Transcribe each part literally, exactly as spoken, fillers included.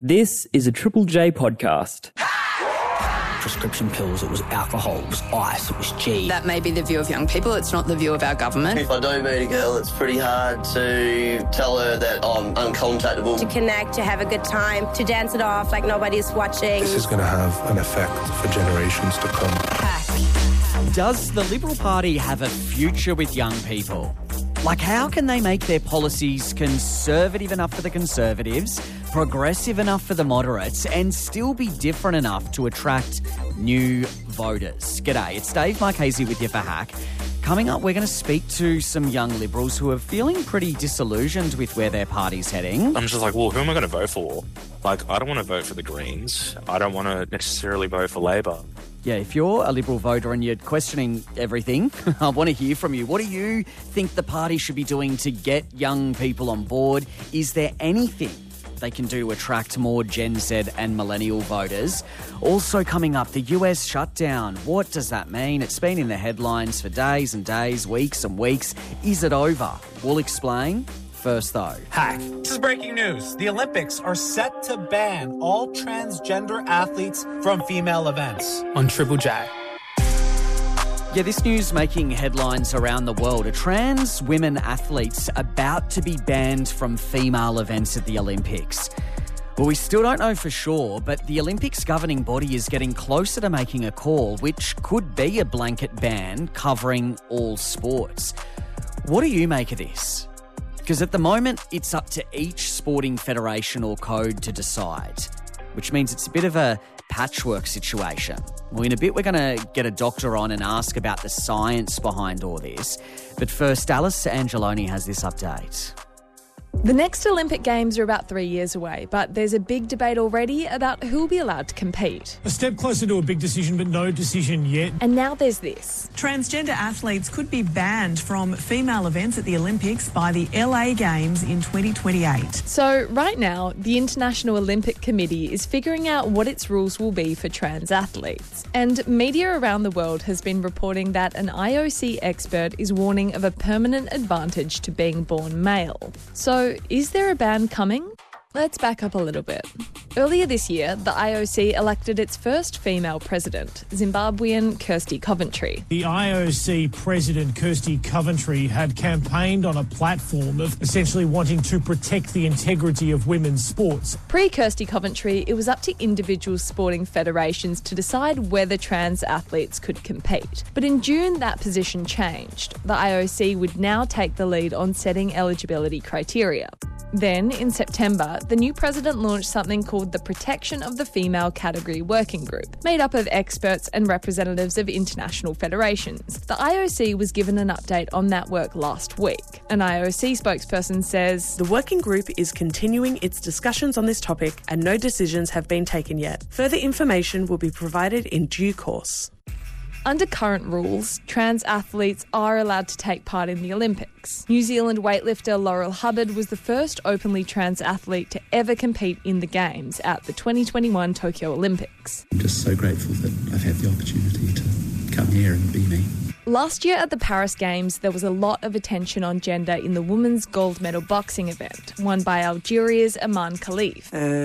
This is a Triple J podcast. Prescription pills, it was alcohol, it was ice, it was G. That may be the view of young people, it's not the view of our government. If I do meet a girl, it's pretty hard to tell her that I'm uncontactable. To connect, to have a good time, to dance it off like nobody's watching. This is going to have an effect for generations to come. Hack. Does the Liberal Party have a future with young people? Like, how can they make their policies conservative enough for the Conservatives, progressive enough for the moderates, and still be different enough to attract new voters? G'day, it's Dave Marchese with you for Hack. Coming up, we're going to speak to some young Liberals who are feeling pretty disillusioned with where their party's heading. I'm just like, well, who am I going to vote for? Like, I don't want to vote for the Greens. I don't want to necessarily vote for Labor. Yeah, if you're a Liberal voter and you're questioning everything, I want to hear from you. What do you think the party should be doing to get young people on board? Is there anything they can do to attract more Gen Z and millennial voters? Also coming up, the U S shutdown. What does that mean? It's been in the headlines for days and days, weeks and weeks. Is it over? We'll explain. First, though. Hack. This is breaking news. The Olympics are set to ban all transgender athletes from female events on Triple J. Yeah, this news making headlines around the world. Are trans women athletes about to be banned from female events at the Olympics? Well, we still don't know for sure, but the Olympics governing body is getting closer to making a call, which could be a blanket ban covering all sports. What do you make of this? Because at the moment, it's up to each sporting federation or code to decide, which means it's a bit of a patchwork situation. Well, in a bit, we're going to get a doctor on and ask about the science behind all this. But first, Alice Angeloni has this update. The next Olympic Games are about three years away, but there's a big debate already about who will be allowed to compete. A step closer to a big decision, but no decision yet. And now there's this. Transgender athletes could be banned from female events at the Olympics by the L A Games in twenty twenty-eight. So right now, the International Olympic Committee is figuring out what its rules will be for trans athletes. And media around the world has been reporting that an I O C expert is warning of a permanent advantage to being born male. So is there a ban coming? Let's back up a little bit. Earlier this year, the I O C elected its first female president, Zimbabwean Kirsty Coventry. The I O C president, Kirsty Coventry, had campaigned on a platform of essentially wanting to protect the integrity of women's sports. Pre-Kirsty Coventry, it was up to individual sporting federations to decide whether trans athletes could compete. But in June, that position changed. The I O C would now take the lead on setting eligibility criteria. Then, in September, the new president launched something called the Protection of the Female Category Working Group, made up of experts and representatives of international federations. The I O C was given an update on that work last week. An I O C spokesperson says, "The working group is continuing its discussions on this topic and no decisions have been taken yet. Further information will be provided in due course." Under current rules, trans athletes are allowed to take part in the Olympics. New Zealand weightlifter Laurel Hubbard was the first openly trans athlete to ever compete in the Games at the twenty twenty-one Tokyo Olympics. I'm just so grateful that I've had the opportunity to come here and be me. Last year at the Paris Games, there was a lot of attention on gender in the women's gold medal boxing event, won by Algeria's Iman Khalif.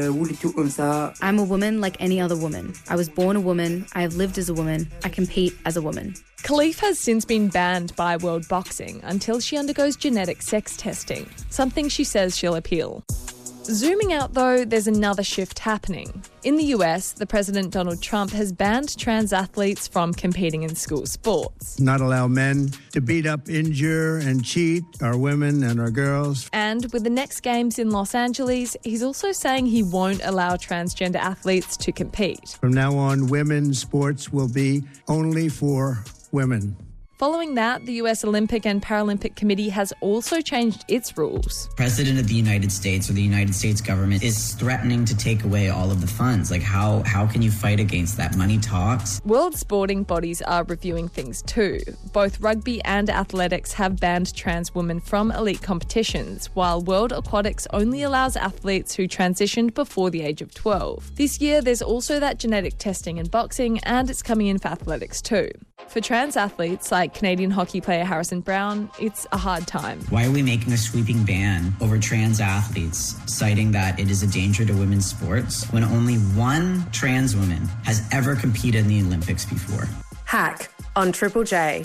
I'm a woman like any other woman. I was born a woman, I have lived as a woman, I compete as a woman. Khalif has since been banned by World Boxing until she undergoes genetic sex testing, something she says she'll appeal. Zooming out though, there's another shift happening. In the U S, the President Donald Trump has banned trans athletes from competing in school sports. Not allow men to beat up, injure and cheat our women and our girls. And with the next Games in Los Angeles, he's also saying he won't allow transgender athletes to compete. From now on, women's sports will be only for women. Following that, the U S Olympic and Paralympic Committee has also changed its rules. The President of the United States or the United States government is threatening to take away all of the funds. Like, how, how can you fight against that? Money talks. World sporting bodies are reviewing things too. Both rugby and athletics have banned trans women from elite competitions, while World Aquatics only allows athletes who transitioned before the age of twelve. This year, there's also that genetic testing in boxing, and it's coming in for athletics too. For trans athletes like like Canadian hockey player Harrison Brown, it's a hard time. Why are we making a sweeping ban over trans athletes, citing that it is a danger to women's sports, when only one trans woman has ever competed in the Olympics before? Hack on Triple J.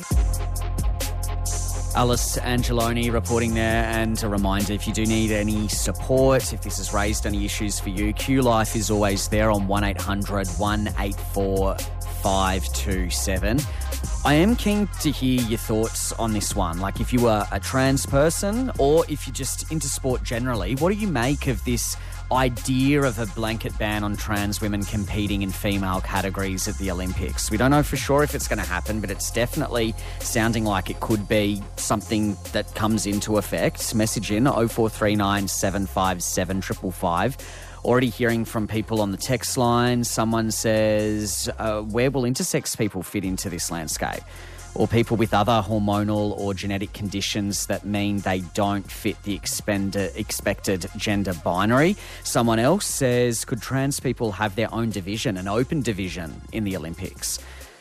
Alice Angeloni reporting there, and a reminder, if you do need any support, if this has raised any issues for you, Q Life is always there on one eight hundred, one eight four, five two seven. I am keen to hear your thoughts on this one. Like, if you are a trans person or if you're just into sport generally, what do you make of this idea of a blanket ban on trans women competing in female categories at the Olympics? We don't know for sure if it's going to happen, but it's definitely sounding like it could be something that comes into effect. Message in oh four three nine, seven five seven, five five five. Already hearing from people on the text line. Someone says, uh, where will intersex people fit into this landscape? Or people with other hormonal or genetic conditions that mean they don't fit the expend- expected gender binary. Someone else says, could trans people have their own division, an open division in the Olympics?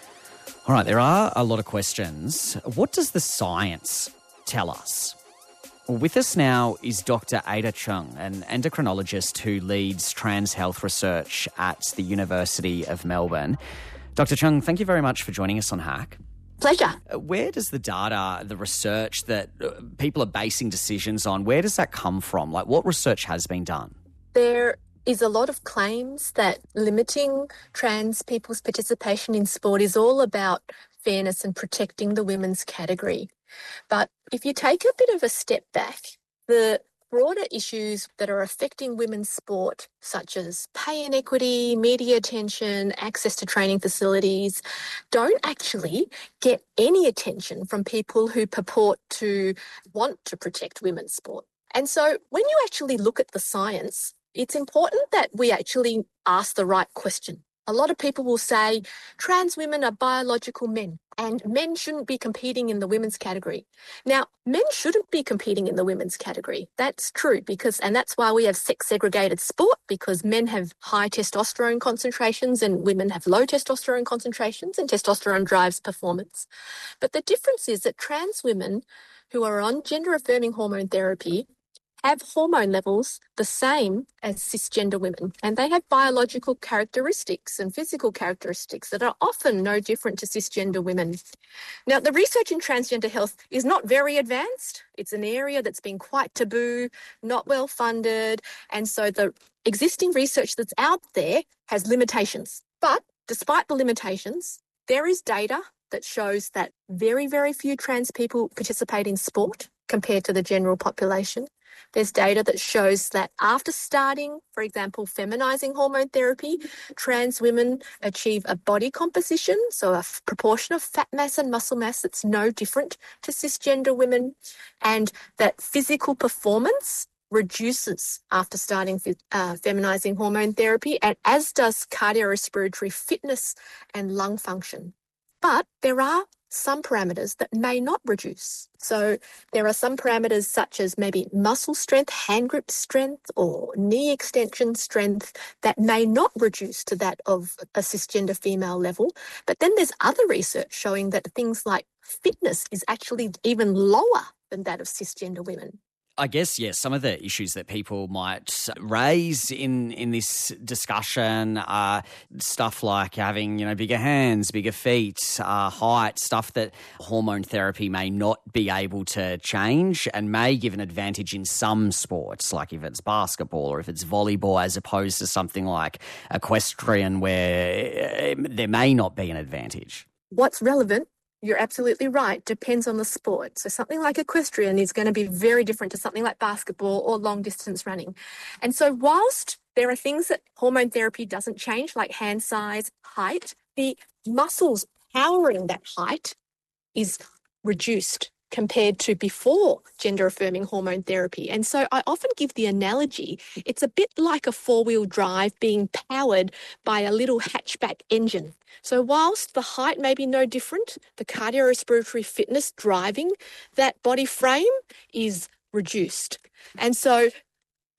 All right, there are a lot of questions. What does the science tell us? Well, with us now is Doctor Ada Chung, an endocrinologist who leads trans health research at the University of Melbourne. Doctor Chung, thank you very much for joining us on Hack. Pleasure. Where does the data, the research that people are basing decisions on, where does that come from? Like, what research has been done? There is a lot of claims that limiting trans people's participation in sport is all about fairness and protecting the women's category. But if you take a bit of a step back, the broader issues that are affecting women's sport, such as pay inequity, media attention, access to training facilities, don't actually get any attention from people who purport to want to protect women's sport. And so when you actually look at the science, it's important that we actually ask the right question. A lot of people will say trans women are biological men and men shouldn't be competing in the women's category. Now, men shouldn't be competing in the women's category. That's true, because, and that's why we have sex segregated sport, because men have high testosterone concentrations and women have low testosterone concentrations, and testosterone drives performance. But the difference is that trans women who are on gender affirming hormone therapy have hormone levels the same as cisgender women, and they have biological characteristics and physical characteristics that are often no different to cisgender women. Now, the research in transgender health is not very advanced. It's an area that's been quite taboo, not well funded, and so the existing research that's out there has limitations. But despite the limitations, there is data that shows that very, very few trans people participate in sport compared to the general population. There's data that shows that after starting, for example, feminizing hormone therapy, trans women achieve a body composition, so a f- proportion of fat mass and muscle mass that's no different to cisgender women, and that physical performance reduces after starting uh, feminizing hormone therapy, and as does cardiorespiratory fitness and lung function. But there are some parameters that may not reduce. So there are some parameters such as maybe muscle strength, hand grip strength, or knee extension strength that may not reduce to that of a cisgender female level. But then there's other research showing that things like fitness is actually even lower than that of cisgender women. I guess, yes, some of the issues that people might raise in, in this discussion are stuff like having, you know, bigger hands, bigger feet, uh, height, stuff that hormone therapy may not be able to change and may give an advantage in some sports, like if it's basketball or if it's volleyball, as opposed to something like equestrian where there may not be an advantage. What's relevant, you're absolutely right, depends on the sport. So something like equestrian is going to be very different to something like basketball or long distance running. And so whilst there are things that hormone therapy doesn't change, like hand size, height, the muscles powering that height is reduced compared to before gender-affirming hormone therapy. And so I often give the analogy, it's a bit like a four-wheel drive being powered by a little hatchback engine. So whilst the height may be no different, the cardiorespiratory fitness driving that body frame is reduced. And so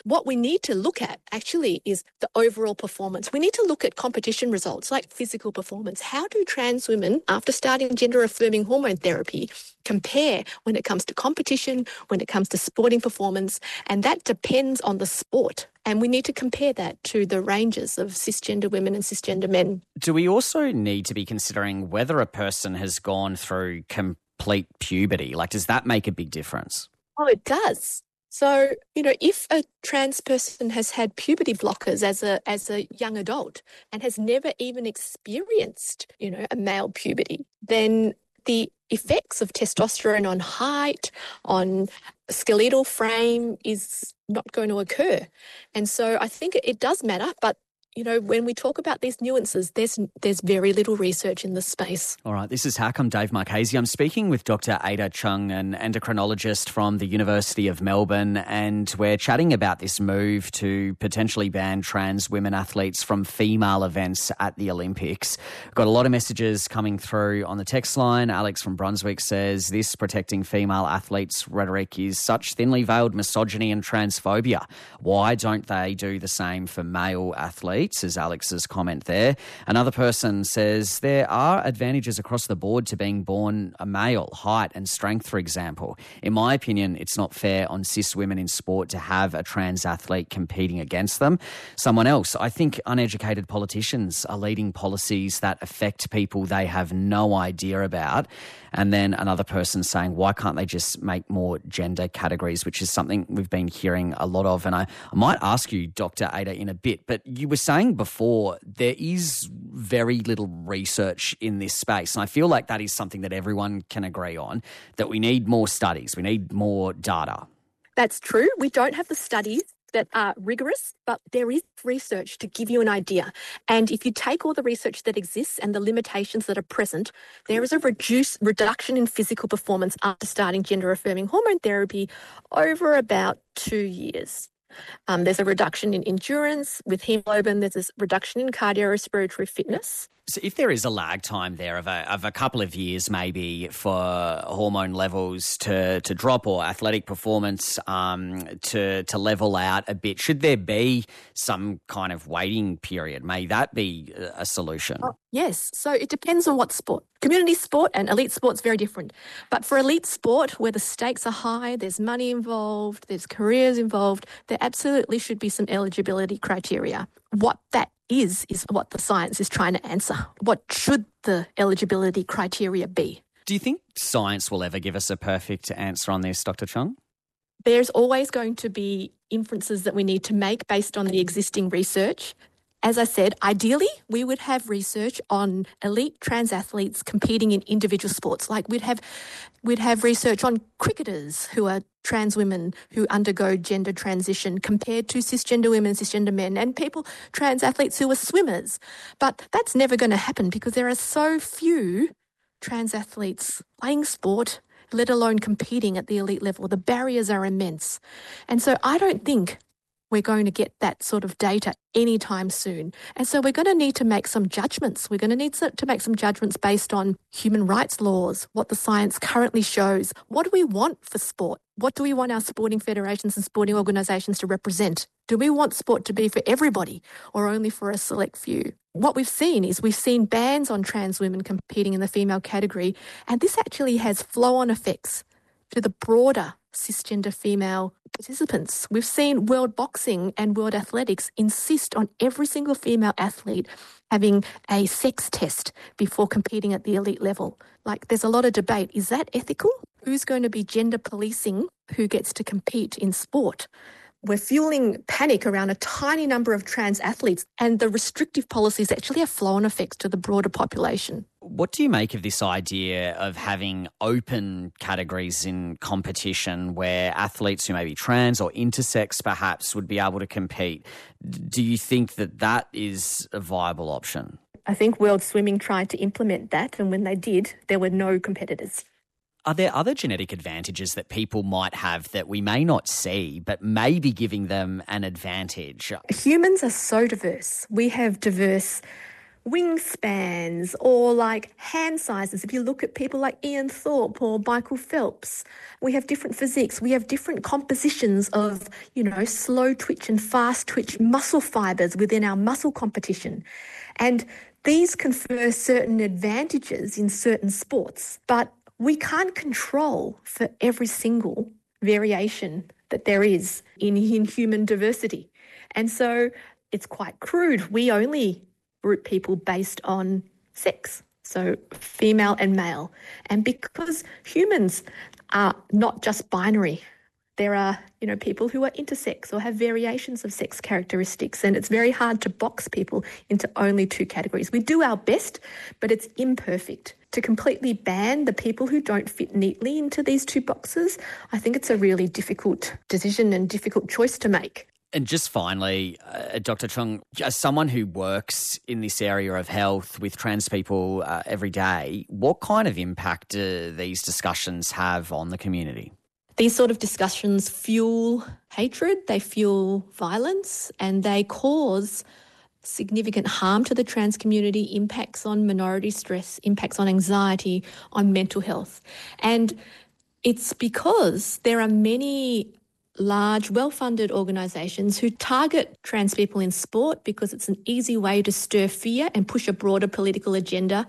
what we need to look at actually is the overall performance. We need to look at competition results like physical performance. How do trans women, after starting gender-affirming hormone therapy, compare when it comes to competition, when it comes to sporting performance? And that depends on the sport. And we need to compare that to the ranges of cisgender women and cisgender men. Do we also need to be considering whether a person has gone through complete puberty? Like, does that make a big difference? Oh, it does. So, you know, if a trans person has had puberty blockers as a as a young adult and has never even experienced, you know, a male puberty, then the effects of testosterone on height, on skeletal frame is not going to occur. And so I think it does matter, but you know, when we talk about these nuances, there's there's very little research in this space. All right, this is Hack. I'm Dave Marchese. I'm speaking with Doctor Ada Chung, an endocrinologist from the University of Melbourne, and we're chatting about this move to potentially ban trans women athletes from female events at the Olympics. We've got a lot of messages coming through on the text line. Alex from Brunswick says, this protecting female athletes rhetoric is such thinly veiled misogyny and transphobia. Why don't they do the same for male athletes? Is Alex's comment there. Another person says there are advantages across the board to being born a male, height and strength, for example. In my opinion, it's not fair on cis women in sport to have a trans athlete competing against them. Someone else, I think uneducated politicians are leading policies that affect people they have no idea about. And then another person saying, why can't they just make more gender categories, which is something we've been hearing a lot of. And I, I might ask you, Doctor Ada, in a bit, but you were saying before there is very little research in this space. And I feel like that is something that everyone can agree on, that we need more studies, we need more data. That's true. We don't have the studies that are rigorous, but there is research to give you an idea. And if you take all the research that exists and the limitations that are present, there is a reduce, reduction in physical performance after starting gender-affirming hormone therapy over about two years. Um, there's a reduction in endurance with hemoglobin. There's a reduction in cardiorespiratory fitness. So if there is a lag time there of a, of a couple of years maybe for hormone levels to, to drop or athletic performance um, to, to level out a bit, should there be some kind of waiting period? May that be a solution? Oh, yes. So it depends on what sport. Community sport and elite sport is very different. But for elite sport, where the stakes are high, there's money involved, there's careers involved, there absolutely should be some eligibility criteria. What that is, is what the science is trying to answer. What should the eligibility criteria be? Do you think science will ever give us a perfect answer on this, Doctor Chung? There's always going to be inferences that we need to make based on the existing research. As I said, ideally, we would have research on elite trans athletes competing in individual sports. Like we'd have, we'd have research on cricketers who are trans women who undergo gender transition compared to cisgender women, cisgender men, and people, trans athletes who are swimmers. But that's never going to happen because there are so few trans athletes playing sport, let alone competing at the elite level. The barriers are immense. And so I don't think we're going to get that sort of data anytime soon. And so we're going to need to make some judgments. We're going to need to make some judgments based on human rights laws, what the science currently shows. What do we want for sport? What do we want our sporting federations and sporting organisations to represent? Do we want sport to be for everybody or only for a select few? What we've seen is we've seen bans on trans women competing in the female category, and this actually has flow-on effects to the broader cisgender female participants. We've seen World Boxing and World Athletics insist on every single female athlete having a sex test before competing at the elite level. Like, there's a lot of debate. Is that ethical? Who's going to be gender policing who gets to compete in sport? We're fueling panic around a tiny number of trans athletes, and the restrictive policies actually have flow-on effects to the broader population. What do you make of this idea of having open categories in competition where athletes who may be trans or intersex perhaps would be able to compete? Do you think that that is a viable option? I think World Swimming tried to implement that, and when they did, there were no competitors. Are there other genetic advantages that people might have that we may not see, but may be giving them an advantage? Humans are so diverse. We have diverse wingspans or like hand sizes. If you look at people like Ian Thorpe or Michael Phelps, we have different physiques. We have different compositions of, you know, slow twitch and fast twitch muscle fibres within our muscle competition. And these confer certain advantages in certain sports, but we can't control for every single variation that there is in, in human diversity. And so it's quite crude. We only group people based on sex, so female and male. And because humans are not just binary, there are, you know, people who are intersex or have variations of sex characteristics, and it's very hard to box people into only two categories. We do our best, but it's imperfect. To completely ban the people who don't fit neatly into these two boxes, I think it's a really difficult decision and difficult choice to make. And just finally, uh, Doctor Chung, as someone who works in this area of health with trans people uh, every day, what kind of impact do these discussions have on the community? These sort of discussions fuel hatred, they fuel violence, and they cause significant harm to the trans community, impacts on minority stress, impacts on anxiety, on mental health. And it's because there are many large, well-funded organisations who target trans people in sport because it's an easy way to stir fear and push a broader political agenda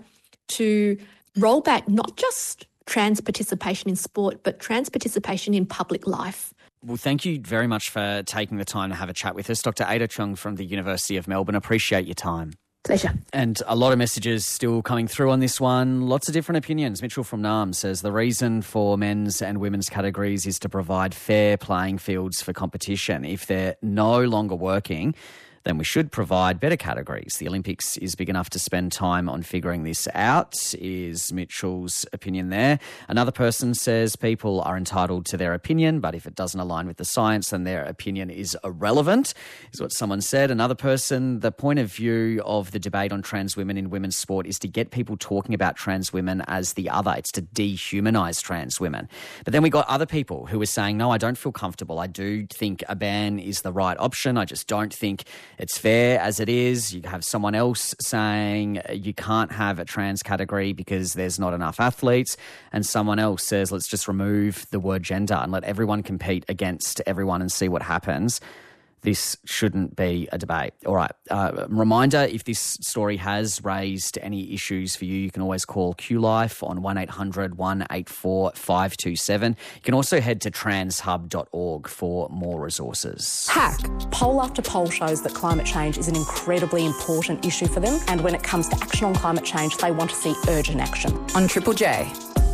to roll back not just trans participation in sport, but trans participation in public life. Well, thank you very much for taking the time to have a chat with us. Doctor Ada Chung from the University of Melbourne. Appreciate your time. Pleasure. And a lot of messages still coming through on this one. Lots of different opinions. Mitchell from Naarm says the reason for men's and women's categories is to provide fair playing fields for competition. If they're no longer working, then we should provide better categories. The Olympics is big enough to spend time on figuring this out, is Mitchell's opinion there. Another person says people are entitled to their opinion, but if it doesn't align with the science, then their opinion is irrelevant, is what someone said. Another person, the point of view of the debate on trans women in women's sport is to get people talking about trans women as the other. It's to dehumanise trans women. But then we got other people who were saying, no, I don't feel comfortable. I do think a ban is the right option. I just don't think it's fair as it is. You have someone else saying you can't have a trans category because there's not enough athletes. And someone else says, let's just remove the word gender and let everyone compete against everyone and see what happens. This shouldn't be a debate. All right. Uh, reminder, if this story has raised any issues for you, you can always call Q Life on one eight hundred, one eight four, five two seven. You can also head to transhub dot org for more resources. Hack. Poll after poll shows that climate change is an incredibly important issue for them, and when it comes to action on climate change, they want to see urgent action. On Triple J.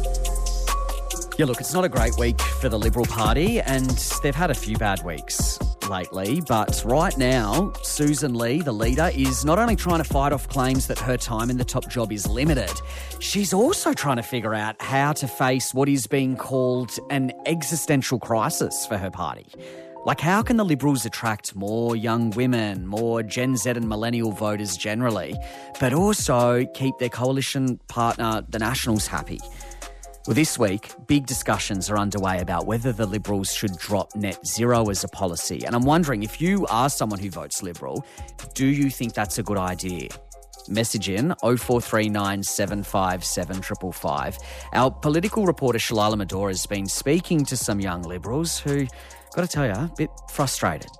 Yeah, look, it's not a great week for the Liberal Party, and they've had a few bad weeks lately, but right now, Susan Lee, the leader, is not only trying to fight off claims that her time in the top job is limited, she's also trying to figure out how to face what is being called an existential crisis for her party. Like, how can the Liberals attract more young women, more Gen Z and millennial voters generally, but also keep their coalition partner, the Nationals, happy? Well, this week, big discussions are underway about whether the Liberals should drop net zero as a policy. And I'm wondering, if you are someone who votes Liberal, do you think that's a good idea? Message in oh four three nine, seven five seven, five five five. Our political reporter Shalala Medora has been speaking to some young Liberals who, got to tell you, a bit frustrated.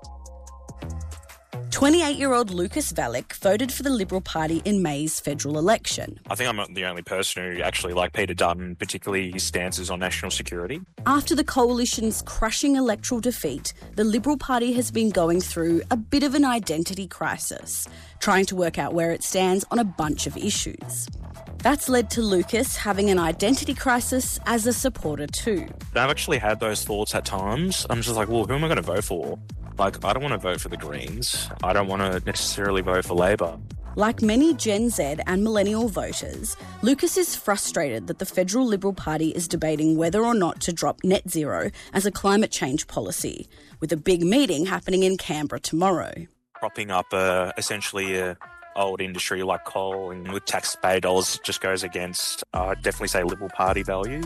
twenty-eight-year-old Lucas Valek voted for the Liberal Party in May's federal election. I think I'm not the only person who actually like Peter Dutton, particularly his stances on national security. After the coalition's crushing electoral defeat, the Liberal Party has been going through a bit of an identity crisis, trying to work out where it stands on a bunch of issues. That's led to Lucas having an identity crisis as a supporter too. I've actually had those thoughts at times. I'm just like, well, who am I going to vote for? Like, I don't want to vote for the Greens. I don't want to necessarily vote for Labor. Like many Gen Z and millennial voters, Lucas is frustrated that the federal Liberal Party is debating whether or not to drop net zero as a climate change policy, with a big meeting happening in Canberra tomorrow. Propping up uh, essentially a old industry like coal and with taxpayer dollars just goes against, uh, definitely say, Liberal Party values.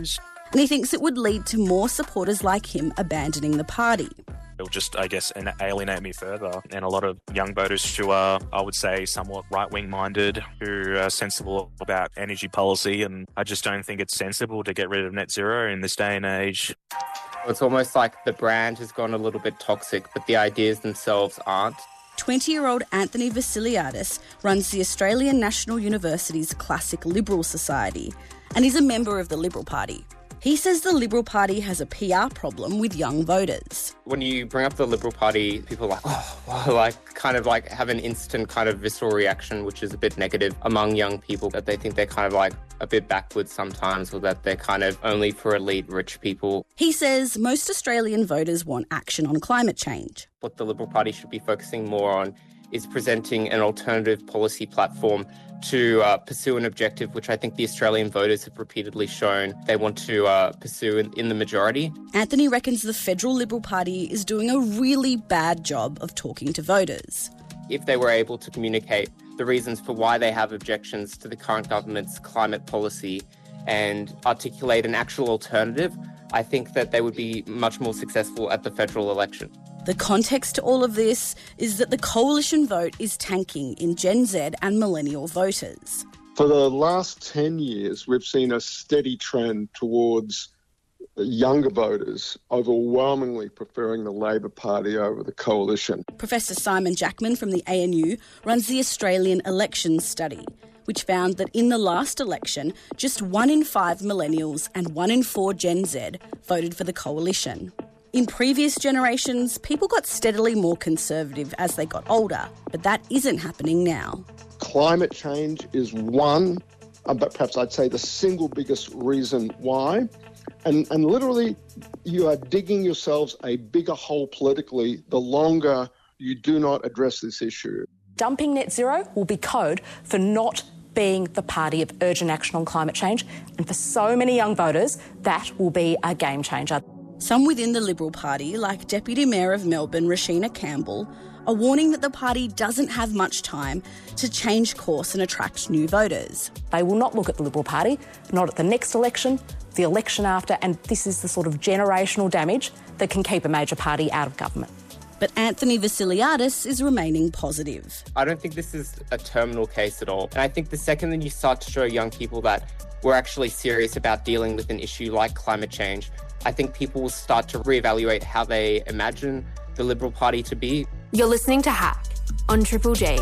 and he thinks it would lead to more supporters like him abandoning the party. It'll just, I guess, alienate me further. And a lot of young voters who are, I would say, somewhat right-wing minded, who are sensible about energy policy. And I just don't think it's sensible to get rid of net zero in this day and age. It's almost like the brand has gone a little bit toxic, but the ideas themselves aren't. twenty-year-old Anthony Vassiliadis runs the Australian National University's Classic Liberal Society and is a member of the Liberal Party. He says the Liberal Party has a P R problem with young voters. When you bring up the Liberal Party, people are like, oh, well, like kind of like have an instant kind of visceral reaction, which is a bit negative among young people, that they think they're kind of like a bit backwards sometimes, or that they're kind of only for elite rich people. He says most Australian voters want action on climate change. What the Liberal Party should be focusing more on is presenting an alternative policy platform to uh, pursue an objective which I think the Australian voters have repeatedly shown they want to uh, pursue in, in the majority. Anthony reckons the Federal Liberal Party is doing a really bad job of talking to voters. If they were able to communicate the reasons for why they have objections to the current government's climate policy and articulate an actual alternative, I think that they would be much more successful at the federal election. The context to all of this is that the coalition vote is tanking in Gen Z and millennial voters. For the last ten years, we've seen a steady trend towards younger voters overwhelmingly preferring the Labor Party over the coalition. Professor Simon Jackman from the A N U runs the Australian Elections Study, which found that in the last election, just one in five millennials and one in four Gen Z voted for the coalition. In previous generations, people got steadily more conservative as they got older, but that isn't happening now. Climate change is one, uh, but perhaps I'd say the single biggest reason why. And, and literally, you are digging yourselves a bigger hole politically the longer you do not address this issue. Dumping net zero will be code for not being the party of urgent action on climate change. And for so many young voters, that will be a game changer. Some within the Liberal Party, like Deputy Mayor of Melbourne, Rashina Campbell, are warning that the party doesn't have much time to change course and attract new voters. They will not look at the Liberal Party, not at the next election, the election after, and this is the sort of generational damage that can keep a major party out of government. But Anthony Vassiliadis is remaining positive. I don't think this is a terminal case at all. And I think the second that you start to show young people that we're actually serious about dealing with an issue like climate change, I think people will start to reevaluate how they imagine the Liberal Party to be. You're listening to Hack on Triple J.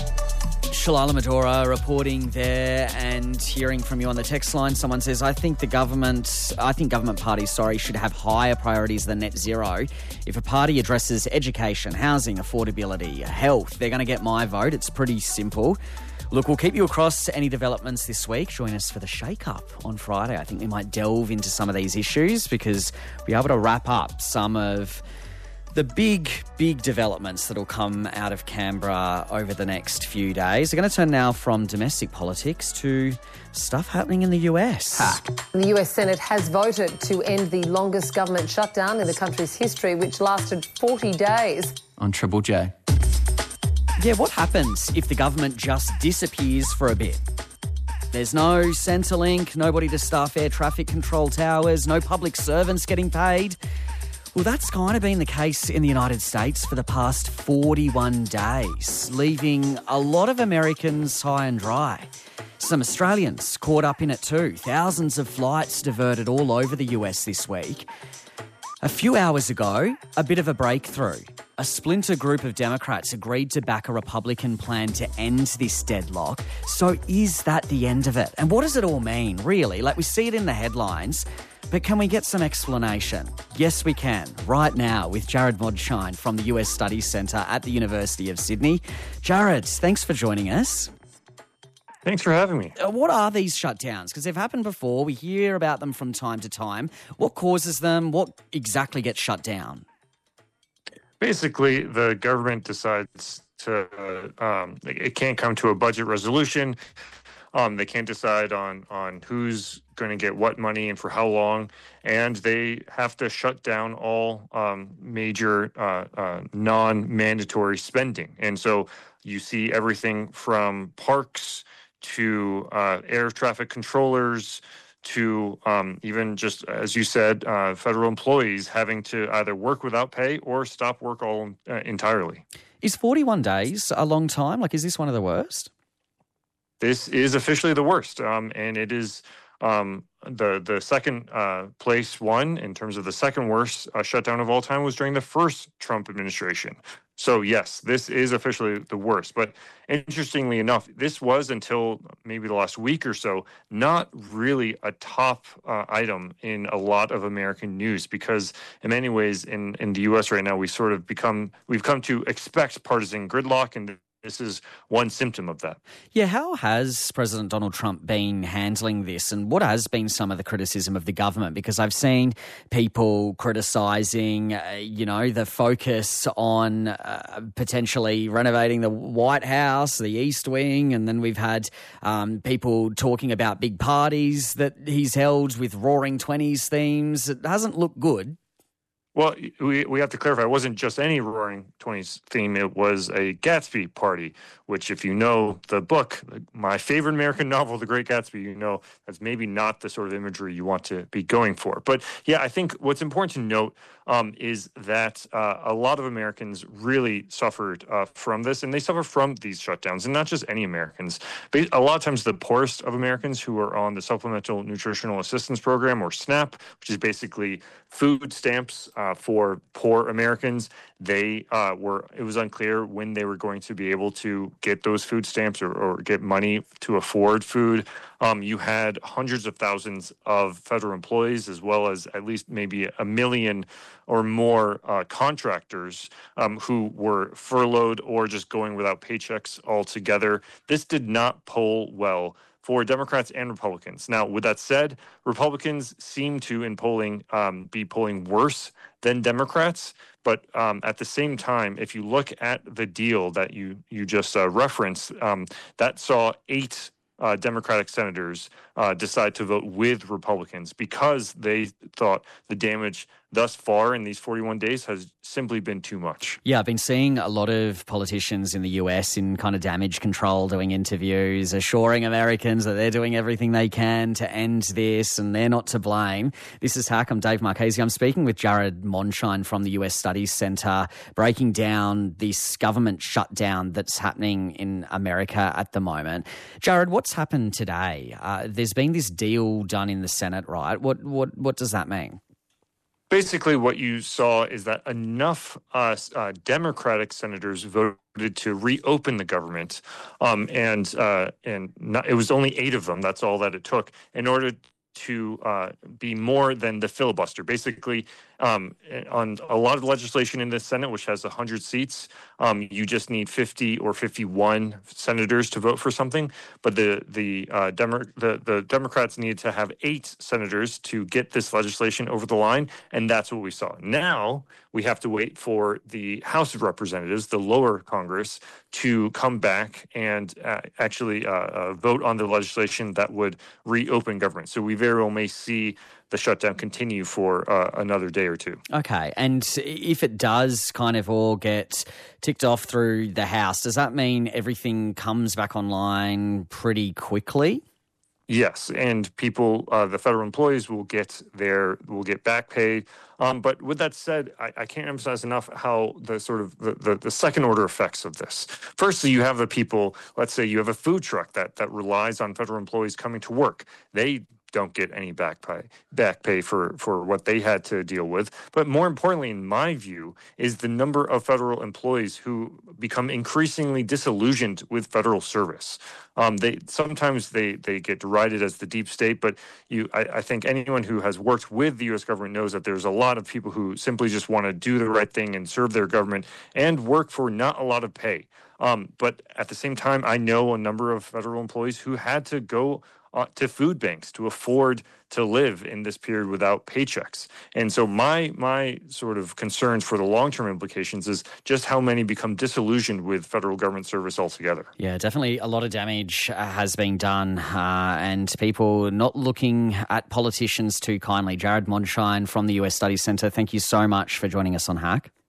Shalala Medora reporting there and hearing from you on the text line. Someone says, I think the government, I think government parties, sorry, should have higher priorities than net zero. If a party addresses education, housing, affordability, health, they're going to get my vote. It's pretty simple. Look, we'll keep you across any developments this week. Join us for the shake-up on Friday. I think we might delve into some of these issues because we'll be able to wrap up some of the big, big developments that will come out of Canberra over the next few days. We're going to turn now from domestic politics to stuff happening in the U S. The U S Senate has voted to end the longest government shutdown in the country's history, which lasted forty days. On Triple J. Yeah, what happens if the government just disappears for a bit? There's no Centrelink, nobody to staff air traffic control towers, no public servants getting paid. Well, that's kind of been the case in the United States for the past forty-one days, leaving a lot of Americans high and dry. Some Australians caught up in it too. Thousands of flights diverted all over the U S this week. A few hours ago, a bit of a breakthrough. A splinter group of Democrats agreed to back a Republican plan to end this deadlock. So is that the end of it? And what does it all mean, really? Like, we see it in the headlines, but can we get some explanation? Yes, we can, right now, with Jared Modshine from the U S Studies Centre at the University of Sydney. Jared, thanks for joining us. Thanks for having me. Uh, what are these shutdowns? Because they've happened before. We hear about them from time to time. What causes them? What exactly gets shut down? Basically, the government decides to, uh, um, it can't come to a budget resolution. Um, they can't decide on, on who's going to get what money and for how long. And they have to shut down all um, major uh, uh, non-mandatory spending. And so you see everything from parks to uh, air traffic controllers to um, even just, as you said, uh, federal employees having to either work without pay or stop work all uh, entirely. Is forty-one days a long time? Like, is this one of the worst? This is officially the worst, um, and it is um, the the second uh, place one in terms of the second worst uh, shutdown of all time was during the first Trump administration. So yes, this is officially the worst. But interestingly enough, this was until maybe the last week or so not really a top uh, item in a lot of American news, because in many ways in, in the U S right now we sort of become we've come to expect partisan gridlock, and this is one symptom of that. Yeah, how has President Donald Trump been handling this, and what has been some of the criticism of the government? Because I've seen people criticising, uh, you know, the focus on uh, potentially renovating the White House, the East Wing, and then we've had um, people talking about big parties that he's held with Roaring Twenties themes. It hasn't looked good. Well, we we have to clarify, it wasn't just any Roaring Twenties theme. It was a Gatsby party, which, if you know the book, my favorite American novel, The Great Gatsby, you know that's maybe not the sort of imagery you want to be going for. But yeah, I think what's important to note um, is that uh, a lot of Americans really suffered uh, from this, and they suffer from these shutdowns, and not just any Americans. But a lot of times the poorest of Americans who are on the Supplemental Nutritional Assistance Program, or SNAP, which is basically food stamps uh, for poor Americans, they uh, were, it was unclear when they were going to be able to get those food stamps or, or get money to afford food. Um, you had hundreds of thousands of federal employees, as well as at least maybe a million or more uh, contractors um, who were furloughed or just going without paychecks altogether. This did not poll well for Democrats and Republicans. Now, with that said, Republicans seem to, in polling, um, be polling worse than Democrats. But um, at the same time, if you look at the deal that you, you just uh, referenced, um, that saw eight uh, Democratic senators uh, decide to vote with Republicans because they thought the damage thus far in these forty-one days has simply been too much. Yeah, I've been seeing a lot of politicians in the U S in kind of damage control doing interviews, assuring Americans that they're doing everything they can to end this and they're not to blame. This is Hack. I'm Dave Marchese. I'm speaking with Jared Monshine from the U S Studies Centre, breaking down this government shutdown that's happening in America at the moment. Jared, what's happened today? Uh, there's been this deal done in the Senate, right? What what what does that mean? Basically, what you saw is that enough uh, uh, Democratic senators voted to reopen the government, um, and uh, and not, it was only eight of them. That's all that it took in order to uh, be more than the filibuster. Basically, um, on a lot of legislation in the Senate, which has one hundred seats, um, you just need fifty or fifty-one senators to vote for something. But the the, uh, Demo- the the Democrats needed to have eight senators to get this legislation over the line, and that's what we saw. Now we have to wait for the House of Representatives, the lower Congress, to come back and uh, actually uh, uh, vote on the legislation that would reopen government. So we very well may see the shutdown continue for uh, another day or two. Okay, and if it does kind of all get ticked off through the House, does that mean everything comes back online pretty quickly? Yes, and people, uh, the federal employees will get their will get back pay. Um, but with that said, I, I can't emphasize enough how the sort of the, the, the second order effects of this. Firstly, you have the people, let's say you have a food truck that that relies on federal employees coming to work. They don't get any back pay, back pay for, for what they had to deal with. But more importantly, in my view, is the number of federal employees who become increasingly disillusioned with federal service. Um, they sometimes they, they get derided as the deep state, but you, I, I think anyone who has worked with the U S government knows that there's a lot of people who simply just want to do the right thing and serve their government and work for not a lot of pay. Um, but at the same time, I know a number of federal employees who had to go Uh, to food banks to afford to live in this period without paychecks. And so my my sort of concerns for the long-term implications is just how many become disillusioned with federal government service altogether. Yeah, definitely a lot of damage uh, has been done uh, and people not looking at politicians too kindly. Jared Monshine from the U S Studies Centre, thank you so much for joining us on Hack.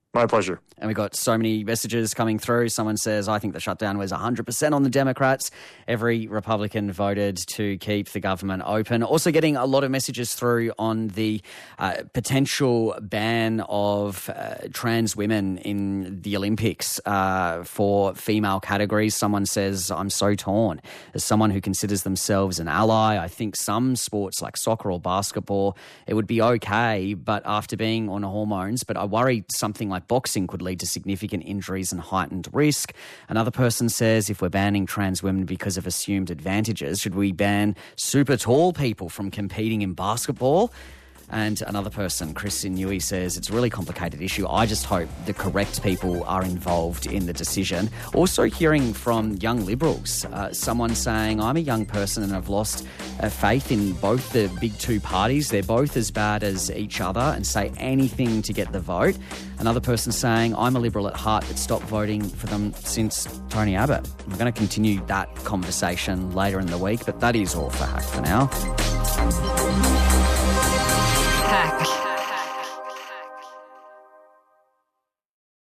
My pleasure. And we got so many messages coming through. Someone says, I think the shutdown was one hundred percent on the Democrats. Every Republican voted to keep the government open. Also getting a lot of messages through on the uh, potential ban of uh, trans women in the Olympics uh, for female categories. Someone says, I'm so torn. As someone who considers themselves an ally, I think some sports like soccer or basketball, it would be okay, but after being on hormones, but I worry something like boxing could lead to significant injuries and heightened risk. Another person says, if we're banning trans women because of assumed advantages, should we ban super tall people from competing in basketball? And another person, Chris Inui, says it's a really complicated issue. I just hope the correct people are involved in the decision. Also hearing from young Liberals, uh, someone saying, I'm a young person and I've lost uh, faith in both the big two parties. They're both as bad as each other and say anything to get the vote. Another person saying, I'm a Liberal at heart but stopped voting for them since Tony Abbott. We're going to continue that conversation later in the week, but that is all for Hack for now. Hack.